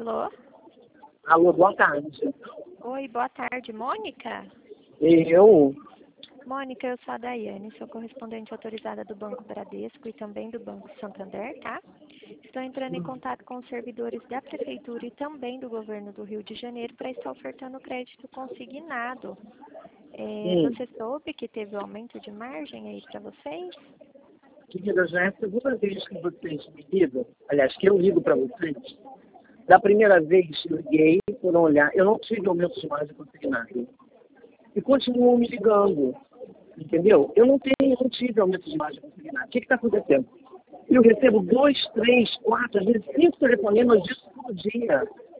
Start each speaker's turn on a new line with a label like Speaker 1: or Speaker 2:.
Speaker 1: Alô?
Speaker 2: Alô, boa tarde.
Speaker 1: Oi, boa tarde, Mônica?
Speaker 2: Eu?
Speaker 1: Mônica, eu sou a Daiane, sou correspondente autorizada do Banco Bradesco e também do Banco Santander, tá? Estou entrando em contato com os servidores da Prefeitura e também do Governo do Rio de Janeiro para estar ofertando crédito consignado. Você soube que teve um aumento de margem aí para vocês?
Speaker 2: Querida, já é a segunda vez que vocês me ligam, aliás, que eu ligo para vocês. Da primeira vez eu liguei, foram olhar, eu não tive aumento de margem consignado. E continuam me ligando, entendeu? Eu não tive aumento de margem consignado. O que está acontecendo? Eu recebo 2, 3, 4, às vezes 5 telefonemas disso por dia.